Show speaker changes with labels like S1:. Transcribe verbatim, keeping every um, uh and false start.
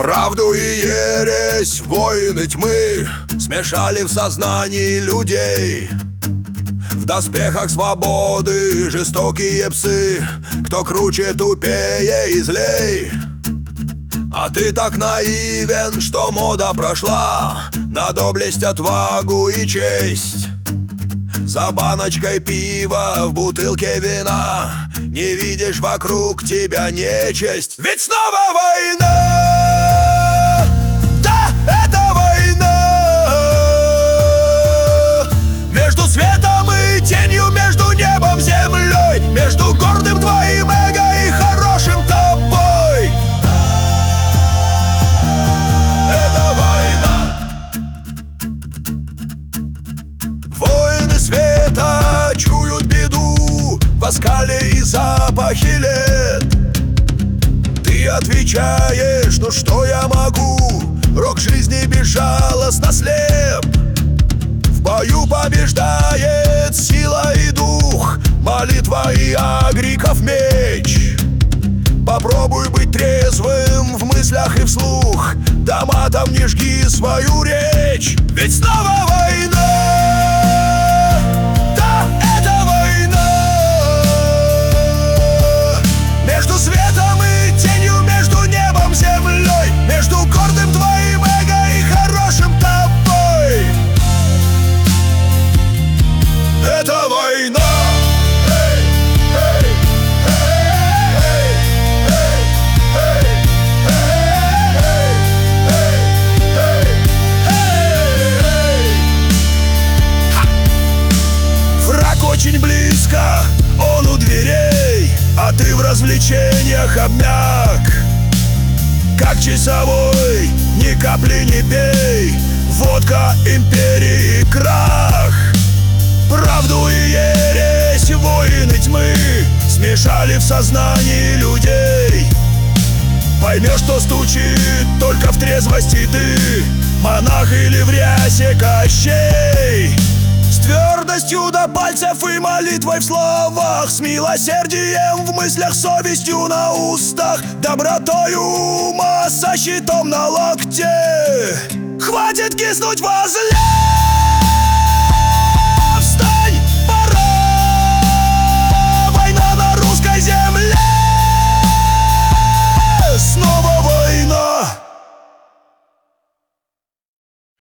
S1: Правду и ересь, воины тьмы смешали в сознании людей. В доспехах свободы жестокие псы, кто круче, тупее и злей. А ты так наивен, что мода прошла на доблесть, отвагу и честь. За баночкой пива, в бутылке вина не видишь вокруг тебя нечисть. Ведь снова война! Да, это война! Между светом и тенью, между небом, землей, между гордым твоим эго и хорошим тобой. Это война! Воины света чуют беду в оскале и запахе лет. Ты отвечаешь: ну что я могу? Рок жизни безжалостно слеп. В бою побеждает сила и дух, молитва и агриков меч. Попробуй быть трезвым в мыслях и вслух, да матом не жги свою речь. Ведь снова война! Да, это война! Между светом и тенью, между небом, землей, между гордым твоим эго и хорошим тобой. Это война! Очень близко, он у дверей, а ты в развлечениях обмяк. Как часовой, ни капли не пей, водка, империи, крах. Правду и ересь, воины тьмы смешали в сознании людей. Поймешь, что стучит только в трезвости ты, монах или в рясе Кощей. С твердостью до пальцев и молитвой в словах, с милосердием в мыслях, совестью на устах, добротою ума со щитом на локте. Хватит киснуть во зле!